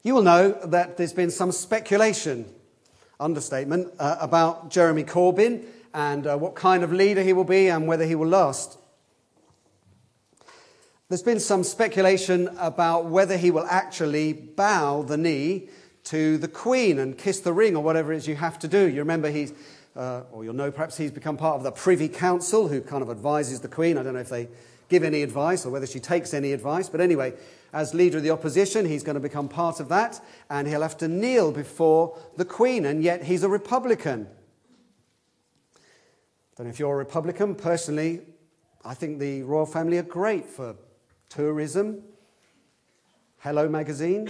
You will know that there's been some speculation, understatement, about Jeremy Corbyn and what kind of leader he will be and whether he will last. There's been some speculation about whether he will actually bow the knee to the Queen and kiss the ring or whatever it is you have to do. You remember or you'll know perhaps he's become part of the Privy Council who kind of advises the Queen. I don't know if they give any advice or whether she takes any advice. But anyway, as leader of the opposition, he's going to become part of that. And he'll have to kneel before the Queen. And yet he's a Republican. I don't know if you're a Republican. Personally, I think the royal family are great for tourism, Hello Magazine,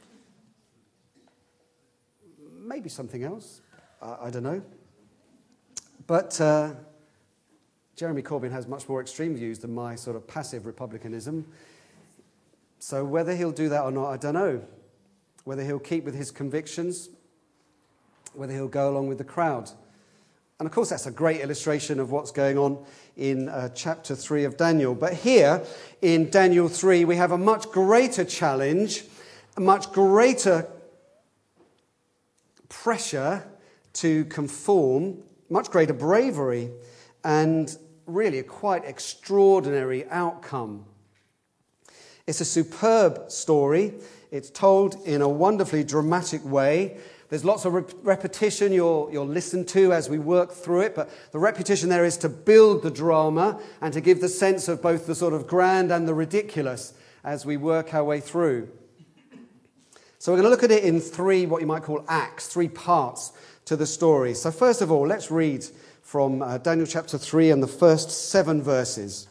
maybe something else. I don't know. But Jeremy Corbyn has much more extreme views than my sort of passive republicanism. So whether he'll do that or not, I don't know. Whether he'll keep with his convictions, whether he'll go along with the crowd. And of course, that's a great illustration of what's going on in chapter 3 of Daniel. But here in Daniel 3, we have a much greater challenge, a much greater pressure to conform, much greater bravery, and really a quite extraordinary outcome. It's a superb story. It's told in a wonderfully dramatic way. There's lots of repetition you'll listen to as we work through it, but the repetition there is to build the drama and to give the sense of both the sort of grand and the ridiculous as we work our way through. So we're going to look at it in three, what you might call acts, three parts to the story. So first of all, let's read from Daniel chapter 3 and the first 7 verses.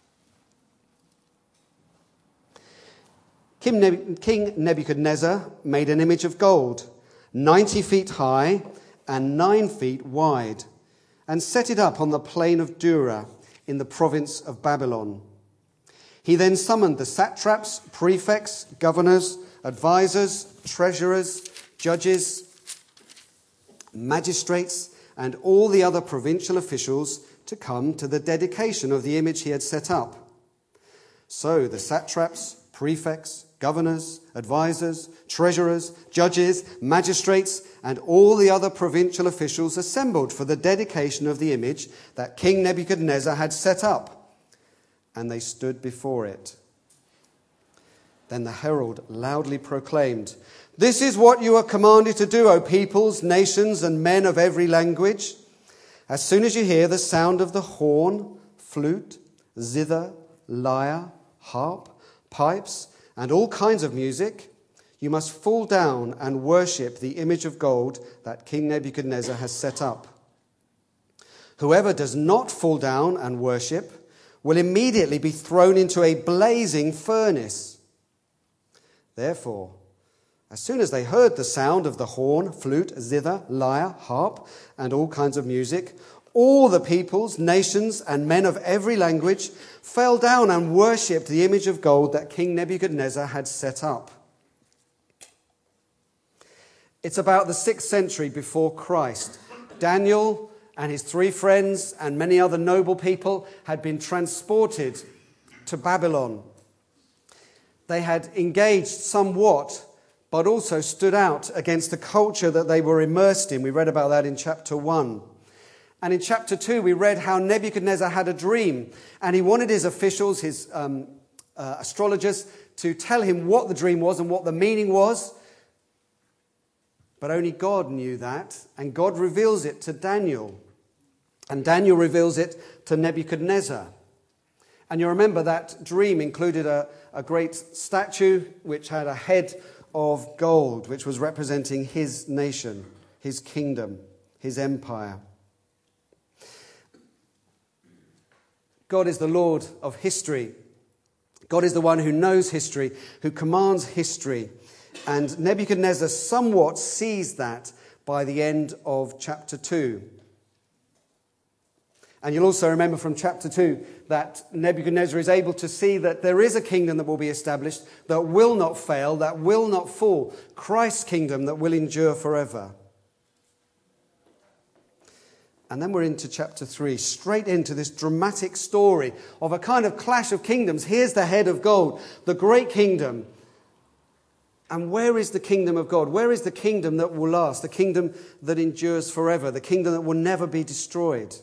King Nebuchadnezzar made an image of gold, 90 feet high and 9 feet wide, and set it up on the plain of Dura in the province of Babylon. He then summoned the satraps, prefects, governors, advisors, treasurers, judges, magistrates, and all the other provincial officials to come to the dedication of the image he had set up. So the satraps, prefects, governors, advisors, treasurers, judges, magistrates, and all the other provincial officials assembled for the dedication of the image that King Nebuchadnezzar had set up, and they stood before it. Then the herald loudly proclaimed, "This is what you are commanded to do, O peoples, nations, and men of every language. As soon as you hear the sound of the horn, flute, zither, lyre, harp, pipes, and all kinds of music, you must fall down and worship the image of gold that King Nebuchadnezzar has set up. Whoever does not fall down and worship will immediately be thrown into a blazing furnace." Therefore, as soon as they heard the sound of the horn, flute, zither, lyre, harp, and all kinds of music, all the peoples, nations, and men of every language fell down and worshipped the image of gold that King Nebuchadnezzar had set up. It's about the 6th century before Christ. Daniel and his 3 friends and many other noble people had been transported to Babylon. They had engaged somewhat, but also stood out against the culture that they were immersed in. We read about that in chapter 1. And in chapter 2, we read how Nebuchadnezzar had a dream, and he wanted his officials, his astrologers, to tell him what the dream was and what the meaning was. But only God knew that, and God reveals it to Daniel. And Daniel reveals it to Nebuchadnezzar. And you remember that dream included a great statue which had a head of gold, which was representing his nation, his kingdom, his empire. God is the Lord of history. God is the one who knows history, who commands history. And Nebuchadnezzar somewhat sees that by the end of chapter 2. And you'll also remember from chapter 2 that Nebuchadnezzar is able to see that there is a kingdom that will be established, that will not fail, that will not fall. Christ's kingdom that will endure forever. And then we're into chapter 3, straight into this dramatic story of a kind of clash of kingdoms. Here's the head of gold, the great kingdom. And where is the kingdom of God? Where is the kingdom that will last? The kingdom that endures forever? The kingdom that will never be destroyed?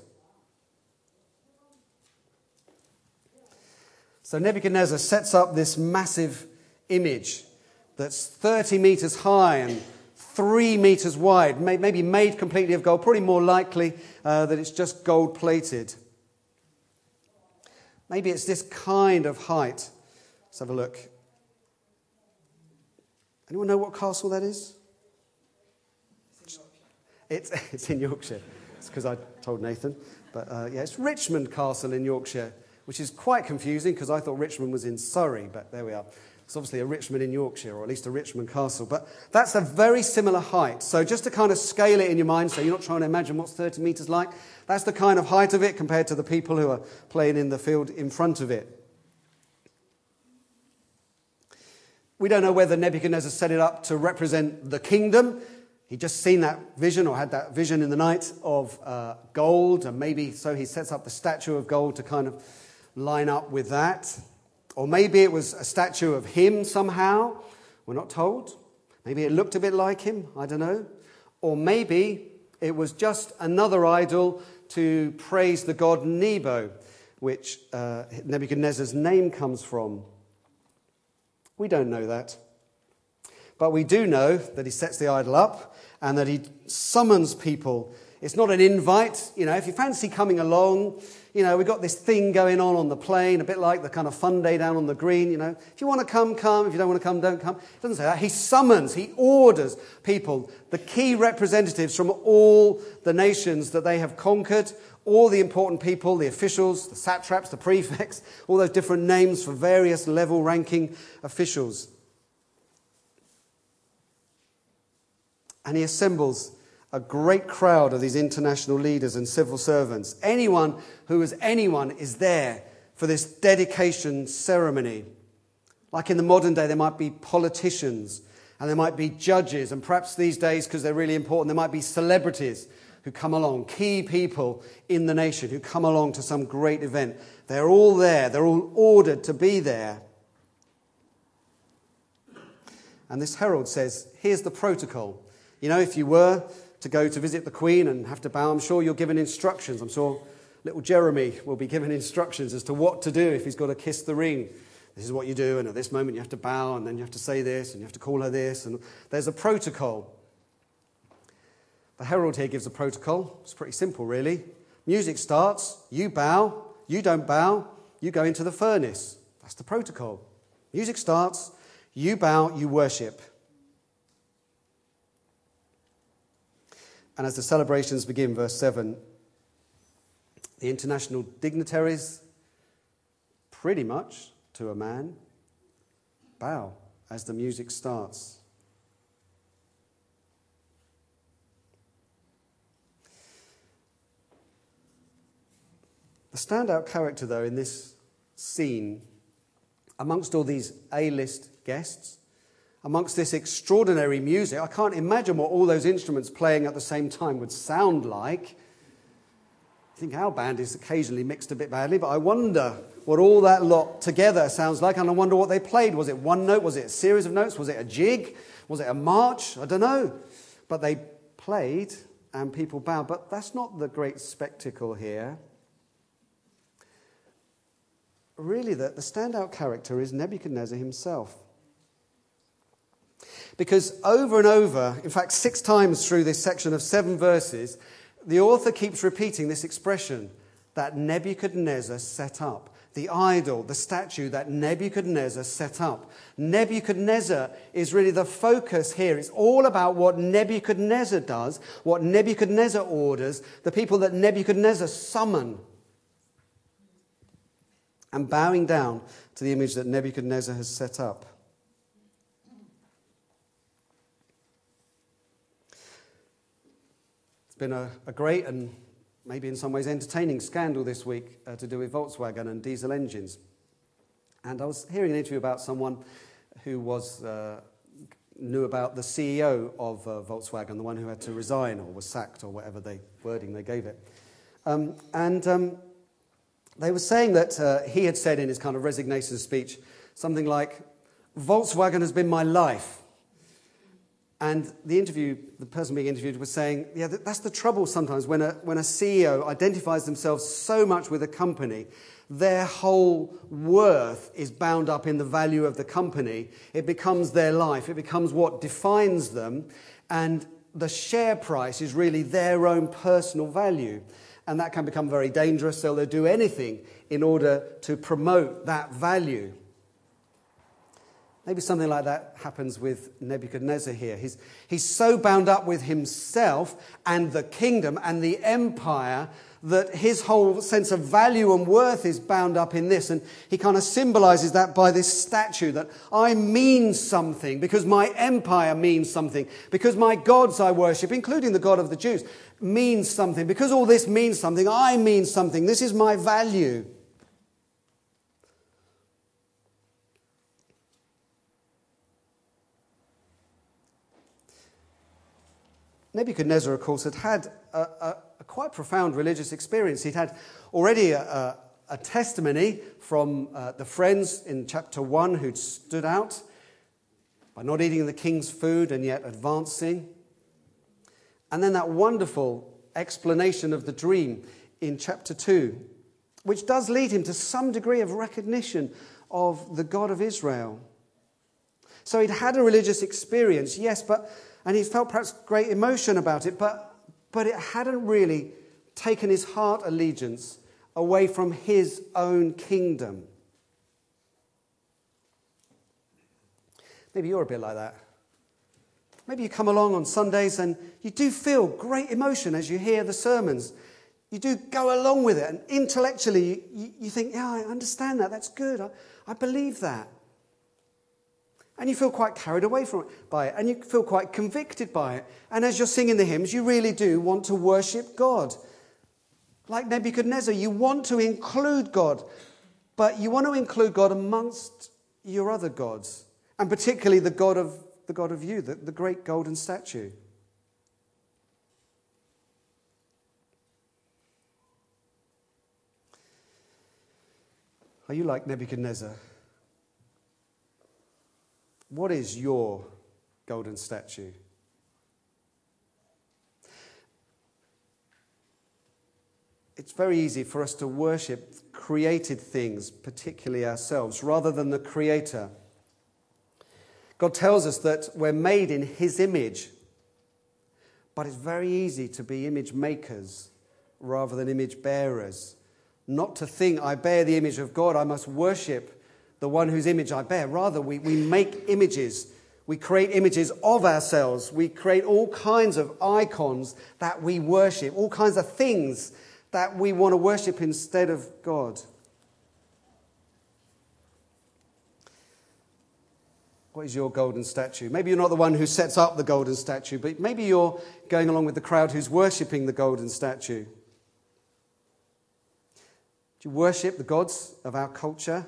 So Nebuchadnezzar sets up this massive image that's 30 meters high and 3 meters wide, maybe made completely of gold, probably more likely that it's just gold-plated. Maybe it's this kind of height. Let's have a look. Anyone know what castle that is? It's in Yorkshire. It's because I told Nathan. But yeah, it's Richmond Castle in Yorkshire, which is quite confusing because I thought Richmond was in Surrey, but there we are. It's obviously a Richmond in Yorkshire, or at least a Richmond Castle. But that's a very similar height. So just to kind of scale it in your mind, so you're not trying to imagine what's 30 metres like, that's the kind of height of it compared to the people who are playing in the field in front of it. We don't know whether Nebuchadnezzar set it up to represent the kingdom. He'd just seen that vision, or had that vision in the night of gold, and maybe so he sets up the statue of gold to kind of line up with that. Or maybe it was a statue of him somehow. We're not told. Maybe it looked a bit like him. I don't know. Or maybe it was just another idol to praise the god Nebo, which Nebuchadnezzar's name comes from. We don't know that. But we do know that he sets the idol up and that he summons people. It's not an invite. You know, if you fancy coming along, you know, we've got this thing going on the plain, a bit like the kind of fun day down on the green, you know. If you want to come, come. If you don't want to come, don't come. It doesn't say that. He summons, he orders people, the key representatives from all the nations that they have conquered, all the important people, the officials, the satraps, the prefects, all those different names for various level-ranking officials. And he assembles a great crowd of these international leaders and civil servants. Anyone who is anyone is there for this dedication ceremony. Like in the modern day, there might be politicians and there might be judges, and perhaps these days, because they're really important, there might be celebrities who come along, key people in the nation who come along to some great event. They're all there. They're all ordered to be there. And this herald says, here's the protocol. You know, if you were to go to visit the Queen and have to bow, I'm sure you're given instructions. I'm sure little Jeremy will be given instructions as to what to do if he's got to kiss the ring. This is what you do, and at this moment you have to bow, and then you have to say this, and you have to call her this, and there's a protocol. The herald here gives a protocol. It's pretty simple, really. Music starts, you bow, you don't bow, you go into the furnace. That's the protocol. Music starts, you bow, you worship. And as the celebrations begin, verse 7, the international dignitaries, pretty much to a man, bow as the music starts. The standout character, though, in this scene, amongst all these A-list guests, amongst this extraordinary music, I can't imagine what all those instruments playing at the same time would sound like. I think our band is occasionally mixed a bit badly, but I wonder what all that lot together sounds like, and I wonder what they played. Was it one note? Was it a series of notes? Was it a jig? Was it a march? I don't know. But they played, and people bowed. But that's not the great spectacle here. Really, the standout character is Nebuchadnezzar himself. Because over and over, in fact 6 times through this section of 7 verses, the author keeps repeating this expression that Nebuchadnezzar set up. The idol, the statue that Nebuchadnezzar set up. Nebuchadnezzar is really the focus here. It's all about what Nebuchadnezzar does, what Nebuchadnezzar orders, the people that Nebuchadnezzar summon. And bowing down to the image that Nebuchadnezzar has set up. It's been a great and maybe in some ways entertaining scandal this week to do with Volkswagen and diesel engines. And I was hearing an interview about someone who knew about the CEO of Volkswagen, the one who had to resign or was sacked or whatever wording they gave it. They were saying that he had said in his kind of resignation speech something like, Volkswagen has been my life. And the person being interviewed was saying, yeah, that's the trouble sometimes when a CEO identifies themselves so much with a company, their whole worth is bound up in the value of the company. It becomes their life. It becomes what defines them. And the share price is really their own personal value. And that can become very dangerous, so they'll do anything in order to promote that value. Maybe something like that happens with Nebuchadnezzar here. He's so bound up with himself and the kingdom and the empire that his whole sense of value and worth is bound up in this. And he kind of symbolizes that by this statue, that I mean something because my empire means something, because my gods I worship, including the God of the Jews, means something. Because all this means something, I mean something. This is my value. Nebuchadnezzar, of course, had a quite profound religious experience. He'd had already a testimony from the friends in chapter 1 who'd stood out by not eating the king's food and yet advancing. And then that wonderful explanation of the dream in chapter 2, which does lead him to some degree of recognition of the God of Israel. So he'd had a religious experience, yes, and he felt perhaps great emotion about it, but it hadn't really taken his heart allegiance away from his own kingdom. Maybe you're a bit like that. Maybe you come along on Sundays and you do feel great emotion as you hear the sermons. You do go along with it, and intellectually you think, yeah, I understand that, that's good, I believe that. And you feel quite carried away by it, and you feel quite convicted by it. And as you're singing the hymns, you really do want to worship God. Like Nebuchadnezzar, you want to include God, but you want to include God amongst your other gods, and particularly the God of you, the great golden statue. Are you like Nebuchadnezzar? What is your golden statue? It's very easy for us to worship created things, particularly ourselves, rather than the Creator. God tells us that we're made in His image, but it's very easy to be image makers rather than image bearers. Not to think, I bear the image of God, I must worship the one whose image I bear. Rather, we make images. We create images of ourselves. We create all kinds of icons that we worship, all kinds of things that we want to worship instead of God. What is your golden statue? Maybe you're not the one who sets up the golden statue, but maybe you're going along with the crowd who's worshipping the golden statue. Do you worship the gods of our culture?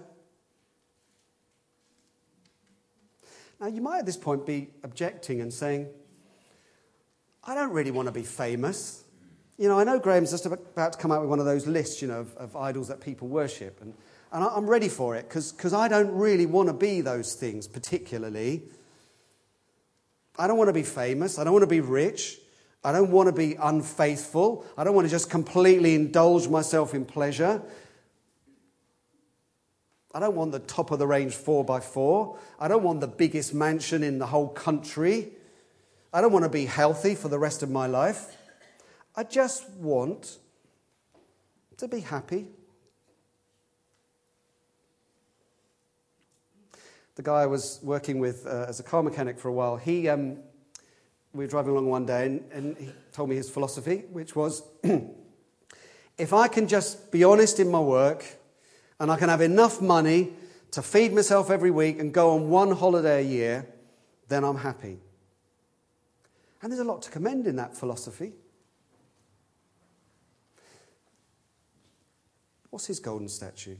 Now, you might at this point be objecting and saying, I don't really want to be famous. I know Graham's just about to come out with one of those lists, of idols that people worship. And I'm ready for it because I don't really want to be those things particularly. I don't want to be famous. I don't want to be rich. I don't want to be unfaithful. I don't want to just completely indulge myself in pleasure. I don't want the top of the range 4x4. I don't want the biggest mansion in the whole country. I don't want to be healthy for the rest of my life. I just want to be happy. The guy I was working with as a car mechanic for a while, we were driving along one day and he told me his philosophy, which was, if I can just be honest in my work, and I can have enough money to feed myself every week and go on one holiday a year, then I'm happy. And there's a lot to commend in that philosophy. What's his golden statue?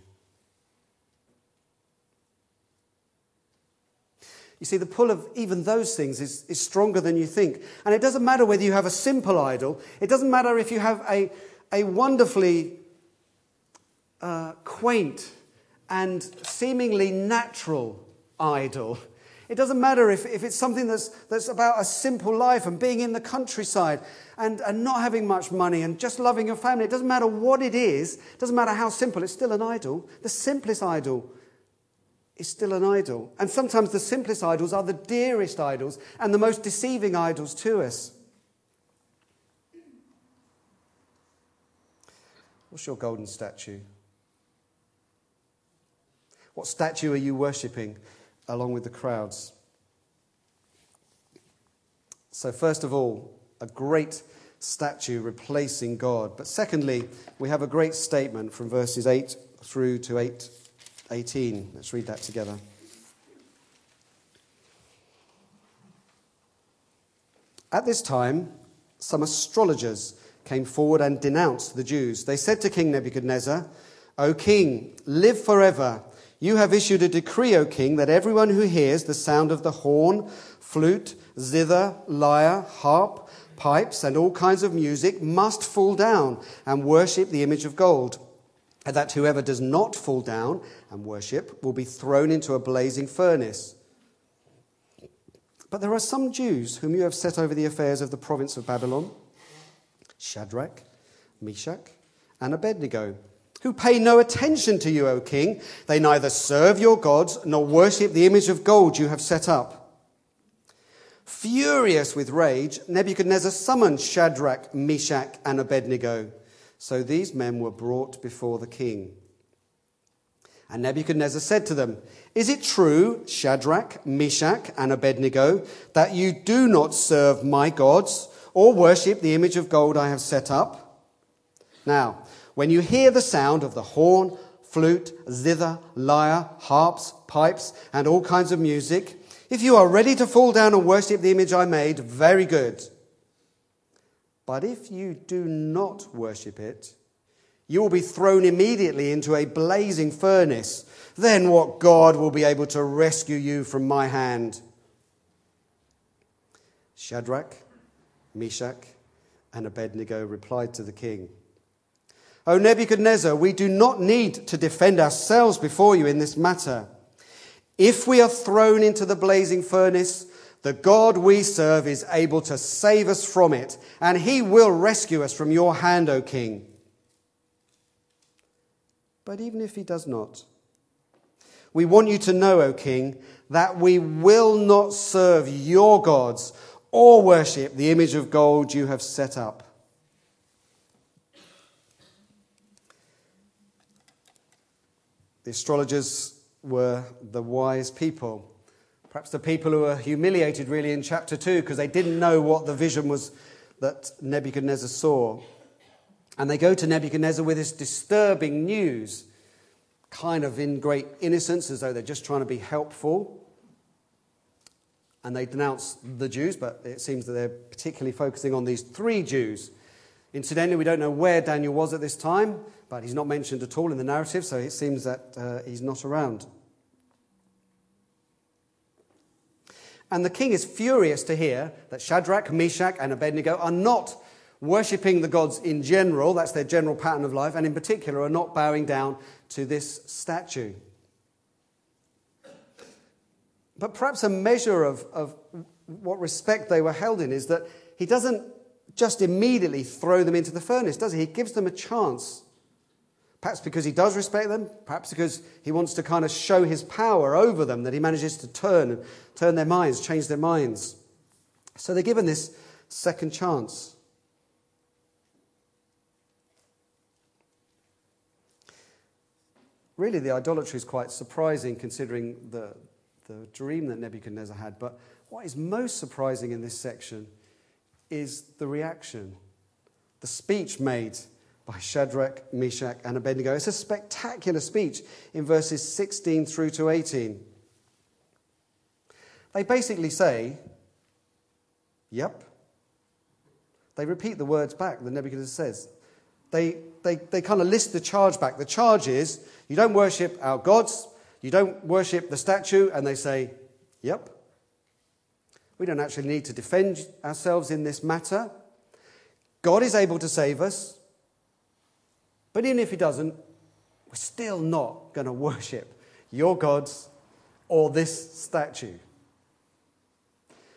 You see, the pull of even those things is stronger than you think. And it doesn't matter whether you have a simple idol. It doesn't matter if you have a wonderfully quaint and seemingly natural idol. It doesn't matter if it's something that's about a simple life and being in the countryside and not having much money and just loving your family. It doesn't matter what it is. It doesn't matter how simple. It's still an idol. The simplest idol is still an idol. And sometimes the simplest idols are the dearest idols and the most deceiving idols to us. What's your golden statue? What statue are you worshipping along with the crowds? So first of all, a great statue replacing God. But secondly, we have a great statement from verses 8 through to 18. Let's read that together. At this time, some astrologers came forward and denounced the Jews. They said to King Nebuchadnezzar, "O king, live forever. You have issued a decree, O king, that everyone who hears the sound of the horn, flute, zither, lyre, harp, pipes, and all kinds of music must fall down and worship the image of gold, and that whoever does not fall down and worship will be thrown into a blazing furnace. But there are some Jews whom you have set over the affairs of the province of Babylon, Shadrach, Meshach, and Abednego, who pay no attention to you, O king. They neither serve your gods nor worship the image of gold you have set up." Furious with rage, Nebuchadnezzar summoned Shadrach, Meshach, and Abednego. So these men were brought before the king. And Nebuchadnezzar said to them, "Is it true, Shadrach, Meshach, and Abednego, that you do not serve my gods or worship the image of gold I have set up? Now, when you hear the sound of the horn, flute, zither, lyre, harps, pipes, and all kinds of music, if you are ready to fall down and worship the image I made, very good. But if you do not worship it, you will be thrown immediately into a blazing furnace. Then what God will be able to rescue you from my hand?" Shadrach, Meshach, and Abednego replied to the king, "O Nebuchadnezzar, we do not need to defend ourselves before you in this matter. If we are thrown into the blazing furnace, the God we serve is able to save us from it, and he will rescue us from your hand, O king. But even if he does not, we want you to know, O king, that we will not serve your gods or worship the image of gold you have set up." The astrologers were the wise people, perhaps the people who were humiliated really in chapter 2 because they didn't know what the vision was that Nebuchadnezzar saw. And they go to Nebuchadnezzar with this disturbing news, kind of in great innocence, as though they're just trying to be helpful. And they denounce the Jews, but it seems that they're particularly focusing on these 3 Jews. Incidentally, we don't know where Daniel was at this time, but he's not mentioned at all in the narrative, so it seems that he's not around. And the king is furious to hear that Shadrach, Meshach, and Abednego are not worshipping the gods in general, that's their general pattern of life, and in particular are not bowing down to this statue. But perhaps a measure of what respect they were held in is that he doesn't just immediately throw them into the furnace, does he? He gives them a chance. Perhaps because he does respect them, perhaps because he wants to kind of show his power over them, that he manages to turn their minds, change their minds. So they're given this second chance. Really, the idolatry is quite surprising considering the dream that Nebuchadnezzar had. But what is most surprising in this section is the reaction, the speech made by Shadrach, Meshach, and Abednego. It's a spectacular speech in verses 16 through to 18. They basically say, "Yep." They repeat the words back that Nebuchadnezzar says. They kind of list the charge back. The charge is, you don't worship our gods, you don't worship the statue, and they say, "Yep. We don't actually need to defend ourselves in this matter. God is able to save us. But even if he doesn't, we're still not going to worship your gods or this statue."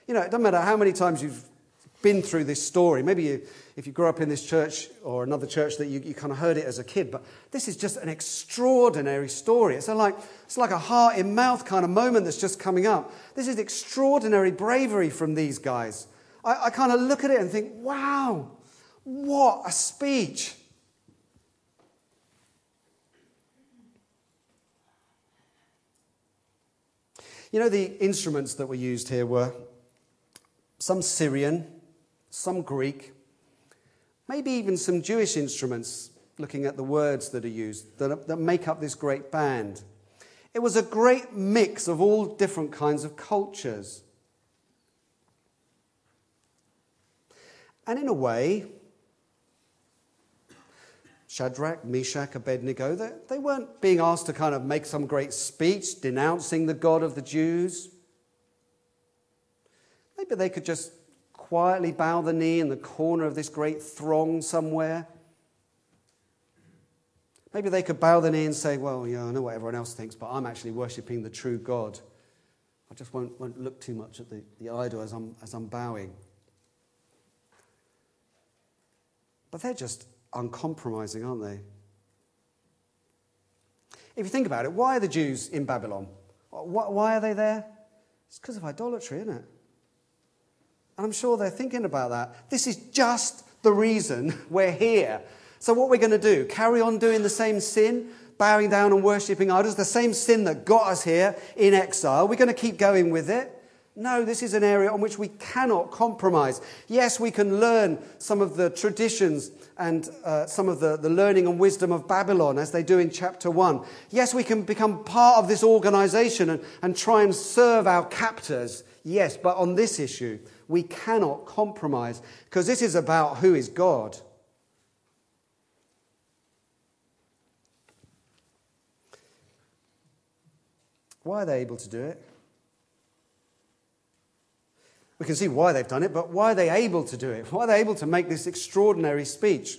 You know, it doesn't matter how many times you've been through this story. Maybe if you grew up in this church or another church that you kind of heard it as a kid, but this is just an extraordinary story. It's like a heart in mouth kind of moment that's just coming up. This is extraordinary bravery from these guys. I kind of look at it and think, wow, what a speech. You know, the instruments that were used here were some Syrian, some Greek, maybe even some Jewish instruments, looking at the words that are used, that make up this great band. It was a great mix of all different kinds of cultures. And in a way, Shadrach, Meshach, Abednego, they weren't being asked to kind of make some great speech denouncing the God of the Jews. Maybe they could just quietly bow the knee in the corner of this great throng somewhere. Maybe they could bow the knee and say, well, yeah, I know what everyone else thinks, but I'm actually worshipping the true God. I just won't look too much at the idol as I'm bowing. But they're just uncompromising, aren't they? If you think about it, why are the Jews in Babylon? Why are they there? It's because of idolatry, isn't it? And I'm sure they're thinking about that. This is just the reason we're here. So what we're going to do, carry on doing the same sin, bowing down and worshipping idols, the same sin that got us here in exile. We're going to keep going with it. No, this is an area on which we cannot compromise. Yes, we can learn some of the traditions and some of the learning and wisdom of Babylon, as they do in chapter 1. Yes, we can become part of this organization and try and serve our captors. Yes, but on this issue, we cannot compromise, because this is about who is God. Why are they able to do it? We can see why they've done it, but why are they able to do it? Why are they able to make this extraordinary speech?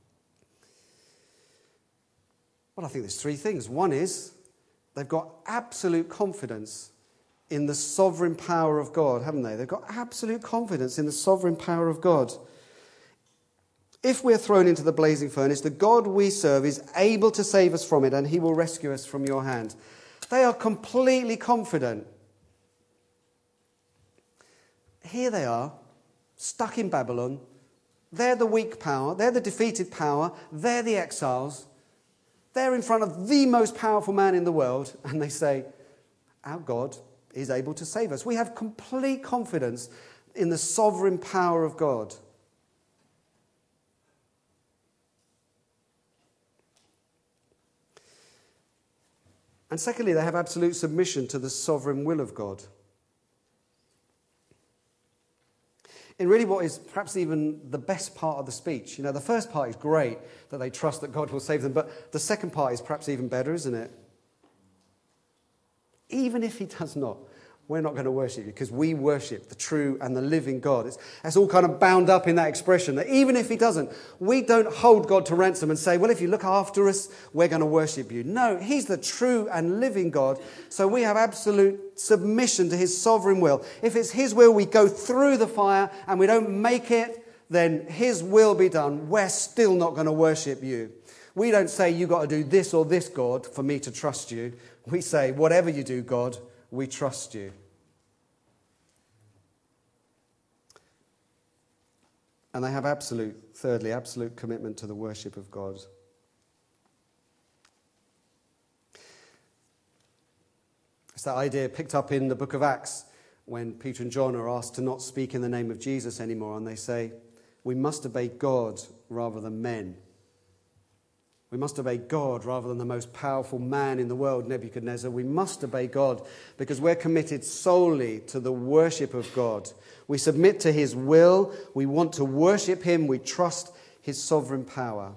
Well, I think there's three things. One is they've got absolute confidence in the sovereign power of God, haven't they? They've got absolute confidence in the sovereign power of God. If we're thrown into the blazing furnace, the God we serve is able to save us from it, and he will rescue us from your hand. They are completely confident. Here they are, stuck in Babylon. They're the weak power. They're the defeated power. They're the exiles. They're in front of the most powerful man in the world, and they say, our God is able to save us. We have complete confidence in the sovereign power of God. And secondly, they have absolute submission to the sovereign will of God. In really what is perhaps even the best part of the speech. You know, the first part is great, that they trust that God will save them, but the second part is perhaps even better, isn't it? Even if he does not, we're not going to worship you, because we worship the true and the living God. It's all kind of bound up in that expression, that even if he doesn't, we don't hold God to ransom and say, well, if you look after us, we're going to worship you. No, he's the true and living God, so we have absolute submission to his sovereign will. If it's his will, we go through the fire and we don't make it, then his will be done. We're still not going to worship you. We don't say, you've got to do this or this, God, for me to trust you. We say, whatever you do, God, we trust you. And they have thirdly, absolute commitment to the worship of God. It's that idea picked up in the book of Acts when Peter and John are asked to not speak in the name of Jesus anymore, and they say, we must obey God rather than men. We must obey God rather than the most powerful man in the world, Nebuchadnezzar. We must obey God because we're committed solely to the worship of God. We submit to his will. We want to worship him. We trust his sovereign power.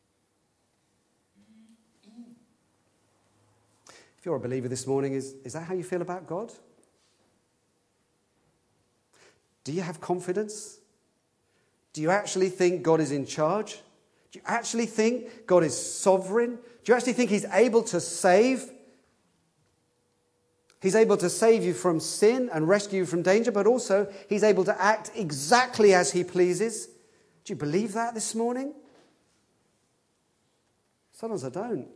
If you're a believer this morning, is that how you feel about God? Do you have confidence? Do you actually think God is in charge? Do you actually think God is sovereign? Do you actually think he's able to save? He's able to save you from sin and rescue you from danger, but also he's able to act exactly as he pleases. Do you believe that this morning? Sometimes I don't.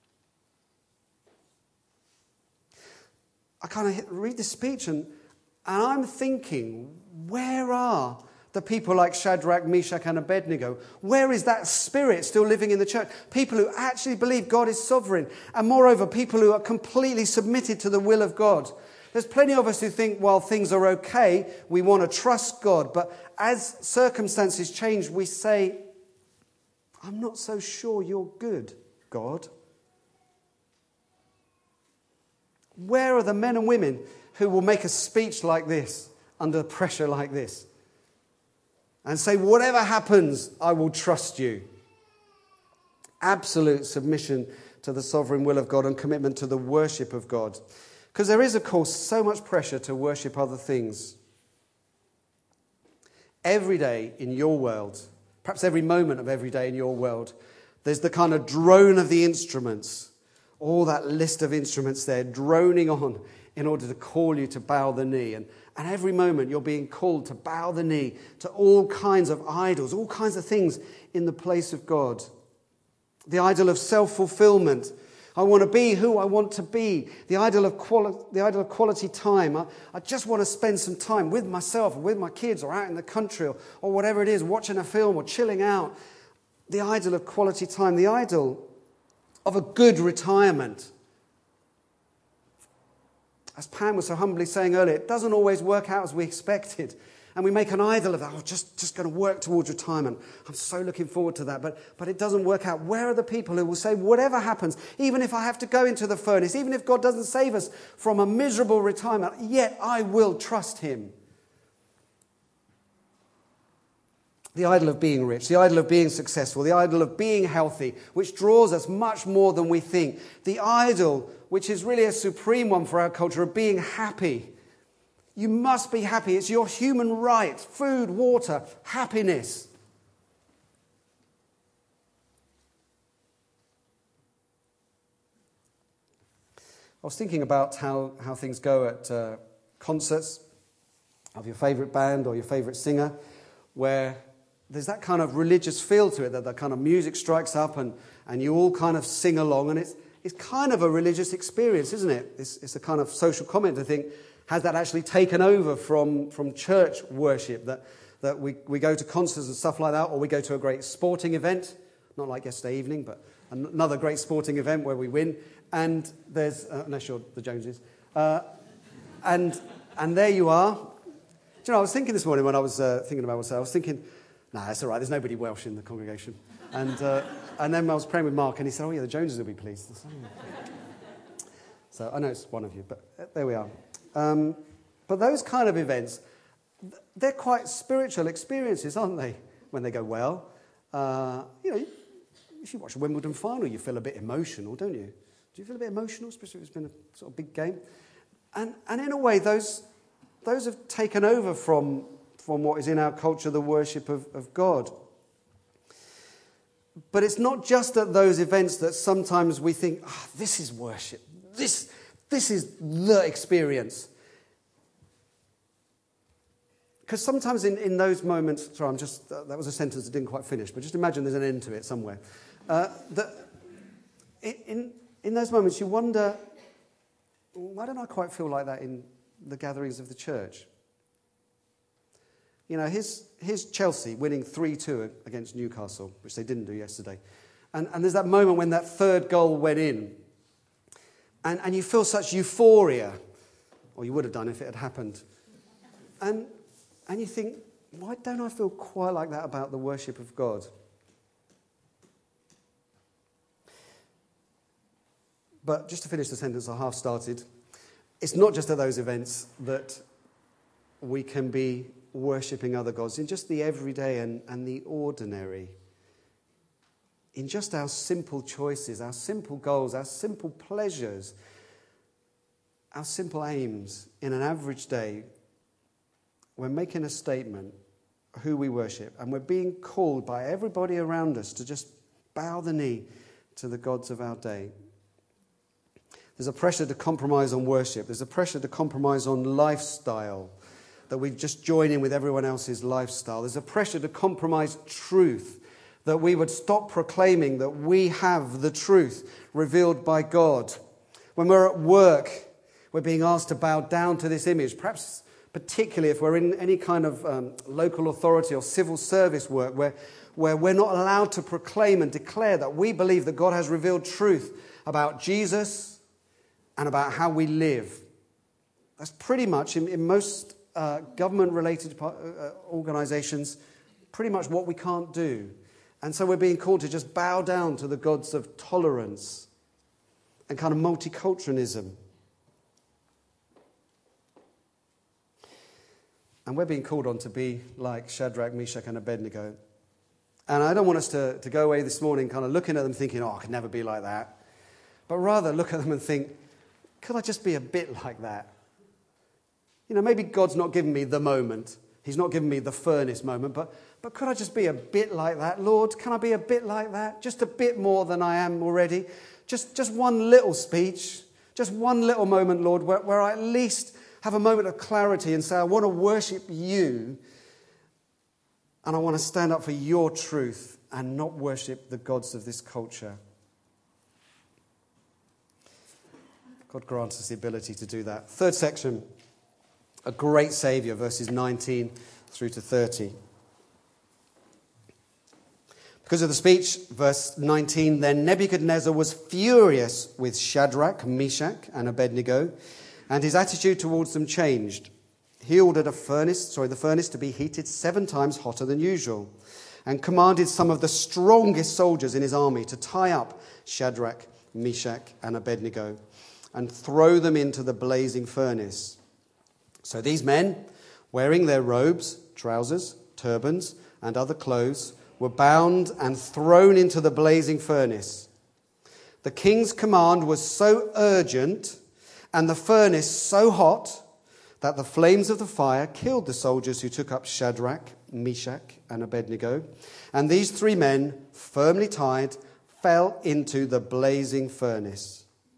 I kind of read this speech and I'm thinking, where are the people like Shadrach, Meshach, and Abednego? Where is that spirit still living in the church? People who actually believe God is sovereign. And moreover, people who are completely submitted to the will of God. There's plenty of us who think, while things are okay, we want to trust God. But as circumstances change, we say, I'm not so sure you're good, God. Where are the men and women who will make a speech like this, under pressure like this, and say, whatever happens, I will trust you? Absolute submission to the sovereign will of God and commitment to the worship of God. Because there is, of course, so much pressure to worship other things. Every day in your world, perhaps every moment of every day in your world, there's the kind of drone of the instruments. All that list of instruments there droning on in order to call you to bow the knee. And every moment you're being called to bow the knee to all kinds of idols, all kinds of things in the place of God. The idol of self-fulfillment. I want to be who I want to be. The idol of quality time. I just want to spend some time with myself or with my kids or out in the country or whatever it is, watching a film or chilling out. The idol of quality time. The idol of a good retirement. As Pam was so humbly saying earlier, it doesn't always work out as we expected. And we make an idol of that. Oh, just going to work towards retirement. I'm so looking forward to that. But it doesn't work out. Where are the people who will say, whatever happens, even if I have to go into the furnace, even if God doesn't save us from a miserable retirement, yet I will trust him? The idol of being rich, the idol of being successful, the idol of being healthy, which draws us much more than we think. The idol, which is really a supreme one for our culture, of being happy. You must be happy. It's your human right. Food, water, happiness. I was thinking about how things go at concerts of your favourite band or your favourite singer, where there's that kind of religious feel to it, that kind of music strikes up and you all kind of sing along, and it's kind of a religious experience, isn't it? It's a kind of social comment to think, has that actually taken over from church worship, that we go to concerts and stuff like that, or we go to a great sporting event, not like yesterday evening, but another great sporting event where we win, and there's, unless you're the Joneses, and there you are. Do you know, I was thinking this morning when I was thinking about myself, I was thinking, nah, that's all right, there's nobody Welsh in the congregation. And then I was praying with Mark, and he said, oh yeah, the Joneses will be pleased. So I know it's one of you, but there we are. But those kind of events, they're quite spiritual experiences, aren't they? When they go well. If you watch a Wimbledon final, you feel a bit emotional, don't you? Do you feel a bit emotional, especially if it's been a sort of big game? And in a way, those have taken over from what is in our culture, the worship of God. But it's not just at those events that sometimes we think, this is worship. This is the experience. Because sometimes in those moments, that was a sentence that didn't quite finish, but just imagine there's an end to it somewhere. In those moments you wonder, why don't I quite feel like that in the gatherings of the church? You know, here's Chelsea winning 3-2 against Newcastle, which they didn't do yesterday. And there's that moment when that third goal went in. And you feel such euphoria, or you would have done if it had happened. And you think, why don't I feel quite like that about the worship of God? But just to finish the sentence I half started, it's not just at those events that we can be worshipping other gods, in just the everyday and the ordinary. In just our simple choices, our simple goals, our simple pleasures, our simple aims in an average day, we're making a statement who we worship, and we're being called by everybody around us to just bow the knee to the gods of our day. There's a pressure to compromise on worship. There's a pressure to compromise on lifestyle, that we just join in with everyone else's lifestyle. There's a pressure to compromise truth, that we would stop proclaiming that we have the truth revealed by God. When we're at work, we're being asked to bow down to this image, perhaps particularly if we're in any kind of local authority or civil service work where we're not allowed to proclaim and declare that we believe that God has revealed truth about Jesus and about how we live. That's pretty much, in most government-related organizations, pretty much what we can't do. And so we're being called to just bow down to the gods of tolerance and kind of multiculturalism. And we're being called on to be like Shadrach, Meshach, and Abednego. And I don't want us to go away this morning kind of looking at them thinking, oh, I could never be like that. But rather look at them and think, could I just be a bit like that? You know, maybe God's not given me the moment. He's not given me the furnace moment. But could I just be a bit like that? Lord, can I be a bit like that? Just a bit more than I am already? Just one little speech. Just one little moment, Lord, where I at least have a moment of clarity and say, I want to worship you. And I want to stand up for your truth and not worship the gods of this culture. God grants us the ability to do that. Third section, a great Saviour, verses 19 through to 30. Because of the speech, verse 19, then Nebuchadnezzar was furious with Shadrach, Meshach, and Abednego, and his attitude towards them changed. He ordered the furnace to be heated 7 times hotter than usual, and commanded some of the strongest soldiers in his army to tie up Shadrach, Meshach, and Abednego, and throw them into the blazing furnace. So these men, wearing their robes, trousers, turbans, and other clothes, were bound and thrown into the blazing furnace. The king's command was so urgent and the furnace so hot that the flames of the fire killed the soldiers who took up Shadrach, Meshach, and Abednego. And these 3 men, firmly tied, fell into the blazing furnace.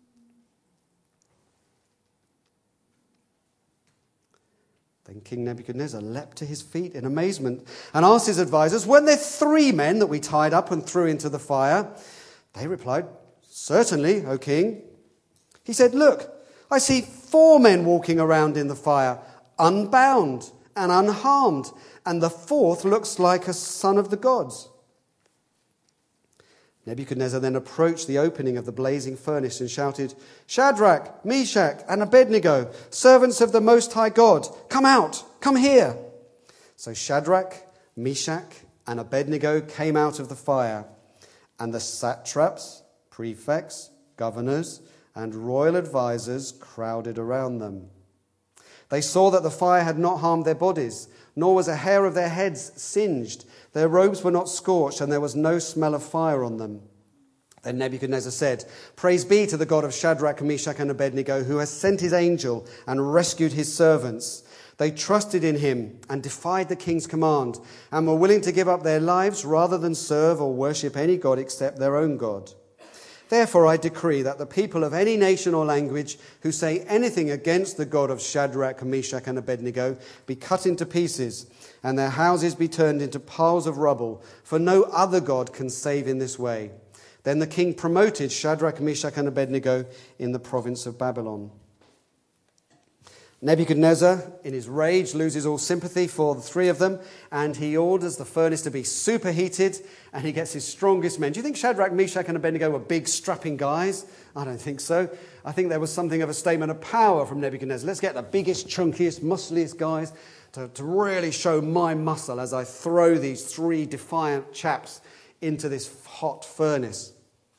Then King Nebuchadnezzar leapt to his feet in amazement and asked his advisors, weren't there 3 men that we tied up and threw into the fire? They replied, certainly, O king. He said, look, I see 4 men walking around in the fire, unbound and unharmed, and the 4th looks like a son of the gods. Nebuchadnezzar then approached the opening of the blazing furnace and shouted, Shadrach, Meshach, and Abednego, servants of the Most High God, come out, come here. So Shadrach, Meshach, and Abednego came out of the fire, and the satraps, prefects, governors, and royal advisors crowded around them. They saw that the fire had not harmed their bodies, nor was a hair of their heads singed. Their robes were not scorched, and there was no smell of fire on them. Then Nebuchadnezzar said, Praise be to the God of Shadrach, Meshach, and Abednego, who has sent his angel and rescued his servants. They trusted in him and defied the king's command, and were willing to give up their lives rather than serve or worship any god except their own God. Therefore I decree that the people of any nation or language who say anything against the God of Shadrach, Meshach, and Abednego be cut into pieces, and their houses be turned into piles of rubble, for no other God can save in this way. Then the king promoted Shadrach, Meshach, and Abednego in the province of Babylon. Nebuchadnezzar, in his rage, loses all sympathy for the 3 of them, and he orders the furnace to be superheated, and he gets his strongest men. Do you think Shadrach, Meshach, and Abednego were big, strapping guys? I don't think so. I think there was something of a statement of power from Nebuchadnezzar. Let's get the biggest, chunkiest, muscliest guys to really show my muscle as I throw these 3 defiant chaps into this hot furnace.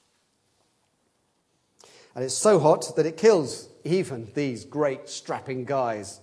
And it's so hot that it kills even these great strapping guys.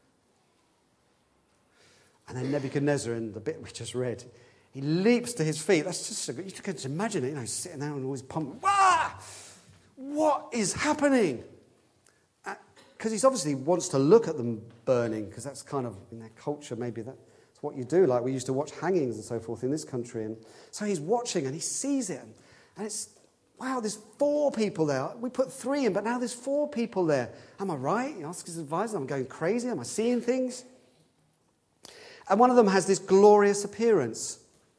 And then Nebuchadnezzar, in the bit we just read, he leaps to his feet. That's just so good. You can just imagine it, sitting there and always pumping. Wah! What is happening? Because he obviously wants to look at them burning, because that's kind of, in their culture, maybe that's what you do. Like we used to watch hangings and so forth in this country. And so he's watching and he sees it. And it's, wow, there's 4 people there. We put 3 in, but now there's 4 people there. Am I right? He asks his advisor, am I going crazy? Am I seeing things? And one of them has this glorious appearance.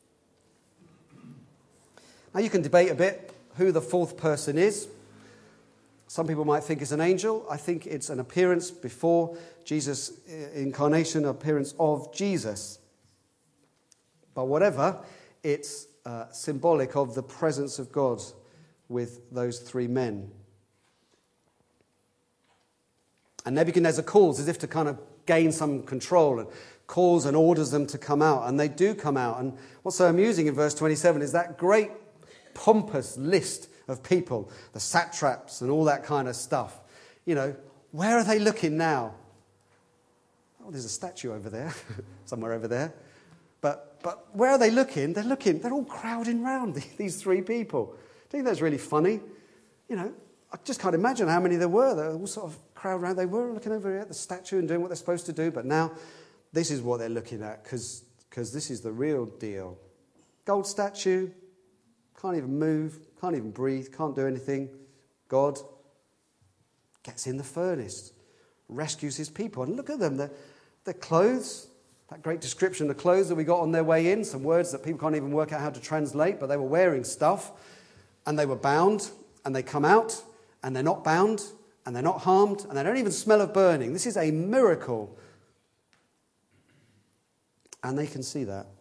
Now you can debate a bit who the 4th person is. Some people might think it's an angel. I think it's an appearance before Jesus' incarnation, appearance of Jesus. But whatever, it's symbolic of the presence of God with those 3 men. And Nebuchadnezzar calls as if to kind of gain some control, and calls and orders them to come out. And they do come out. And what's so amusing in verse 27 is that great pompous list of people, the satraps and all that kind of stuff. You know, where are they looking now? Oh, there's a statue over there, somewhere over there. But where are they looking? They're all crowding round these 3 people. I think that's really funny. You know, I just can't imagine how many there were. They all sort of crowd around. They were looking over at the statue and doing what they're supposed to do. But now, this is what they're looking at, because this is the real deal. Gold statue, can't even move, can't even breathe, can't do anything. God gets in the furnace, rescues his people. And look at them, their clothes, that great description, the clothes that we got on their way in, some words that people can't even work out how to translate, but they were wearing stuff. And they were bound, and they come out, and they're not bound, and they're not harmed, and they don't even smell of burning. This is a miracle. And they can see that.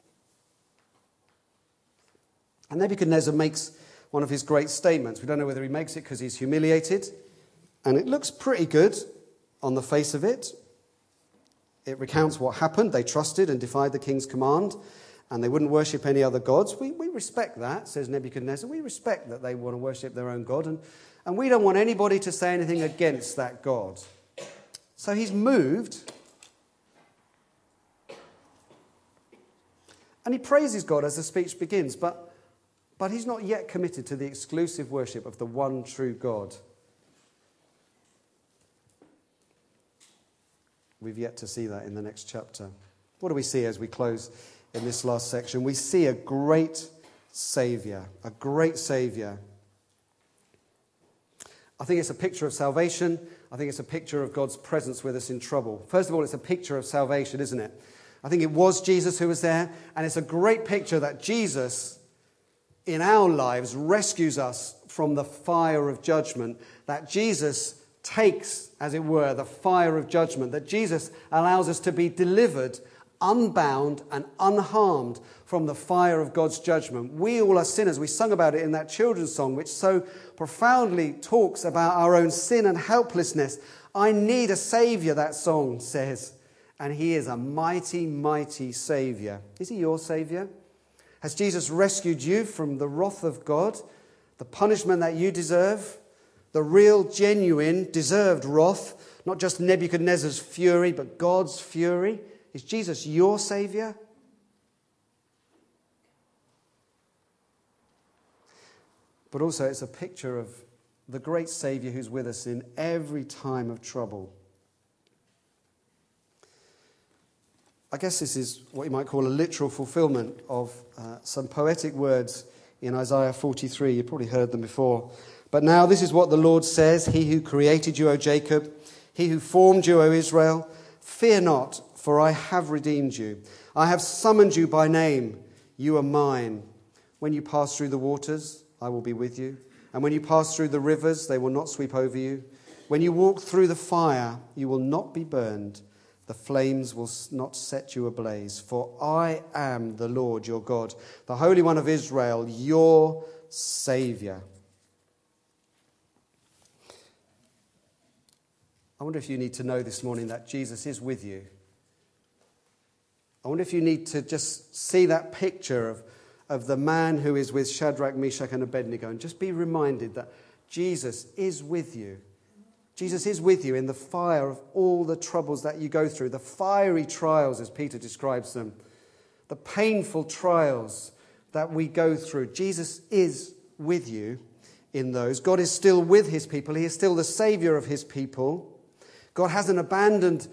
And Nebuchadnezzar makes one of his great statements. We don't know whether he makes it because he's humiliated, and it looks pretty good on the face of it. It recounts what happened. They trusted and defied the king's command, and they wouldn't worship any other gods. We respect that, says Nebuchadnezzar. We respect that they want to worship their own God, and we don't want anybody to say anything against that God. So he's moved, and he praises God as the speech begins, but he's not yet committed to the exclusive worship of the one true God. We've yet to see that in the next chapter. What do we see as we close in this last section? We see a great Saviour, a great Saviour. I think it's a picture of salvation. I think it's a picture of God's presence with us in trouble. First of all, it's a picture of salvation, isn't it? I think it was Jesus who was there, and it's a great picture that Jesus, in our lives, rescues us from the fire of judgment, that Jesus takes, as it were, the fire of judgment, that Jesus allows us to be delivered, unbound and unharmed from the fire of God's judgment. We all are sinners. We sung about it in that children's song, which so profoundly talks about our own sin and helplessness. I need a Saviour, that song says. And he is a mighty, mighty Saviour. Is he your Saviour? Has Jesus rescued you from the wrath of God, the punishment that you deserve, the real, genuine, deserved wrath, not just Nebuchadnezzar's fury, but God's fury? Is Jesus your Saviour? But also it's a picture of the great Saviour who's with us in every time of trouble. I guess this is what you might call a literal fulfillment of some poetic words in Isaiah 43. You've probably heard them before. But now this is what the Lord says, He who created you, O Jacob, He who formed you, O Israel, fear not, for I have redeemed you. I have summoned you by name. You are mine. When you pass through the waters, I will be with you. And when you pass through the rivers, they will not sweep over you. When you walk through the fire, you will not be burned. The flames will not set you ablaze. For I am the Lord your God, the Holy One of Israel, your Saviour. I wonder if you need to know this morning that Jesus is with you. I wonder if you need to just see that picture of the man who is with Shadrach, Meshach and Abednego and just be reminded that Jesus is with you. Jesus is with you in the fire of all the troubles that you go through, the fiery trials as Peter describes them, the painful trials that we go through. Jesus is with you in those. God is still with his people. He is still the Saviour of his people. God hasn't abandoned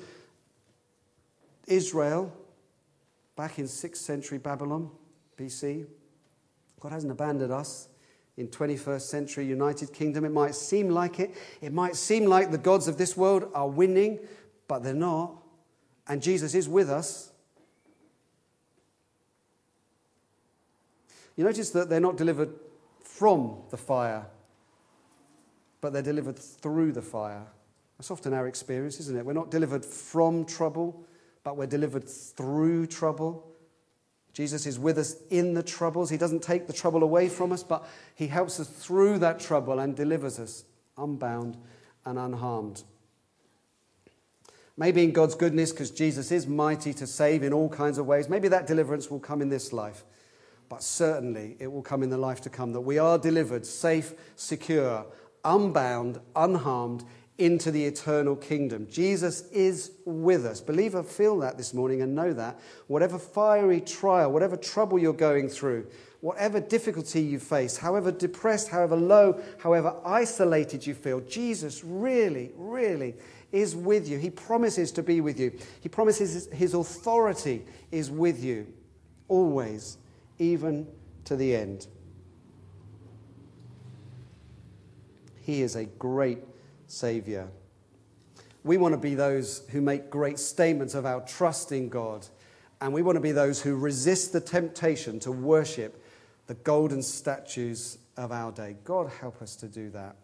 Israel back in 6th century Babylon, BC. God hasn't abandoned us. in 21st century United Kingdom. It might seem like it. It might seem like the gods of this world are winning, but they're not. And Jesus is with us. You notice that they're not delivered from the fire, but they're delivered through the fire. That's often our experience, isn't it? We're not delivered from trouble, but we're delivered through trouble. Jesus is with us in the troubles. He doesn't take the trouble away from us, but he helps us through that trouble and delivers us unbound and unharmed. Maybe in God's goodness, because Jesus is mighty to save in all kinds of ways, maybe that deliverance will come in this life. But certainly it will come in the life to come, that we are delivered safe, secure, unbound, unharmed, into the eternal kingdom. Jesus is with us. Believer, feel that this morning and know that. Whatever fiery trial, whatever trouble you're going through, whatever difficulty you face, however depressed, however low, however isolated you feel, Jesus really, really is with you. He promises to be with you. He promises his authority is with you, always, even to the end. He is a great Saviour. We want to be those who make great statements of our trust in God, and we want to be those who resist the temptation to worship the golden statues of our day. God help us to do that.